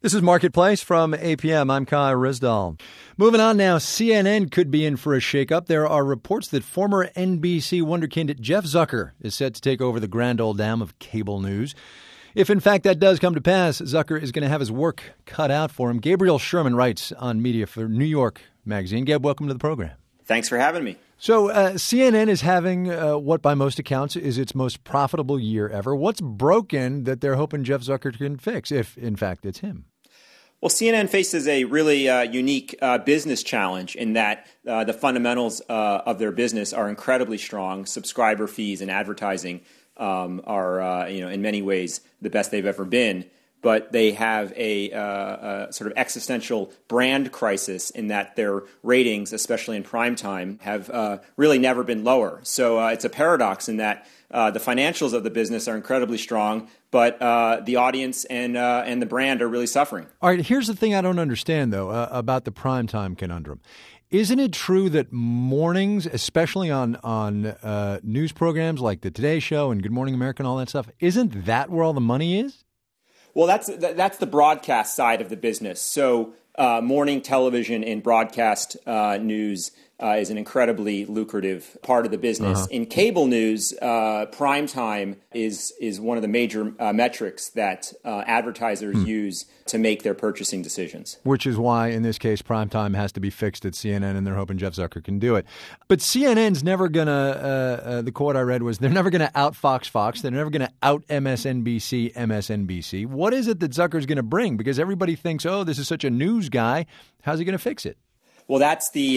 This is Marketplace from APM. I'm Kai Rizdal. Moving on now, CNN could be in for a shakeup. There are reports that former NBC wonderkind Jeff Zucker is set to take over the grand old dam of cable news. If, in fact, that does come to pass, Zucker is going to have his work cut out for him. Gabriel Sherman writes on media for New York Magazine. Gab, welcome to the program. Thanks for having me. So CNN is having what, by most accounts, is its most profitable year ever. What's broken that they're hoping Jeff Zucker can fix, if, in fact, it's him? Well, CNN faces a really unique business challenge in that the fundamentals of their business are incredibly strong. Subscriber fees and advertising are, in many ways, the best they've ever been. But they have a sort of existential brand crisis in that their ratings, especially in prime time, have really never been lower. So it's a paradox in that the financials of the business are incredibly strong, but the audience and the brand are really suffering. All right, here's the thing I don't understand, though, about the primetime conundrum. Isn't it true that mornings, especially on news programs like the Today Show and Good Morning America and all that stuff, isn't that where all the money is? Well, that's the broadcast side of the business. So morning television and broadcast news is an incredibly lucrative part of the business. Uh-huh. In cable news, prime time is one of the major metrics that advertisers use to make their purchasing decisions. Which is why, in this case, prime time has to be fixed at CNN, and they're hoping Jeff Zucker can do it. But CNN's never going to, the quote I read was, they're never going to out Fox. They're never going to out MSNBC. What is it that Zucker's going to bring? Because everybody thinks, oh, this is such a news guy. How's he going to fix it? Well, that's the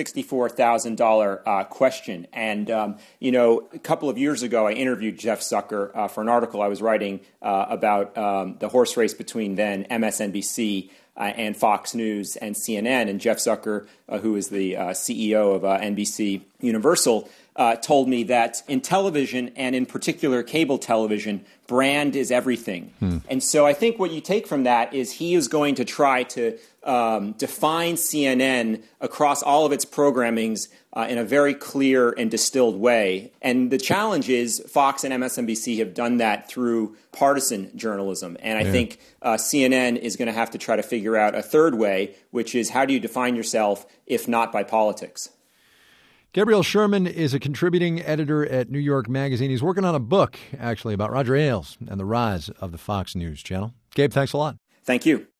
$64,000 question. And, a couple of years ago, I interviewed Jeff Zucker for an article I was writing about the horse race between then MSNBC and Fox News and CNN. And Jeff Zucker, who is the CEO of NBC Universal, told me that in television, and in particular cable television, brand is everything. And so I think what you take from that is he is going to try to define CNN across all of its programmings in a very clear and distilled way. And the challenge is Fox and MSNBC have done that through partisan journalism. And I think CNN is going to have to try to figure out a third way, which is how do you define yourself if not by politics? Gabriel Sherman is a contributing editor at New York Magazine. He's working on a book, actually, about Roger Ailes and the rise of the Fox News channel. Gabe, thanks a lot. Thank you.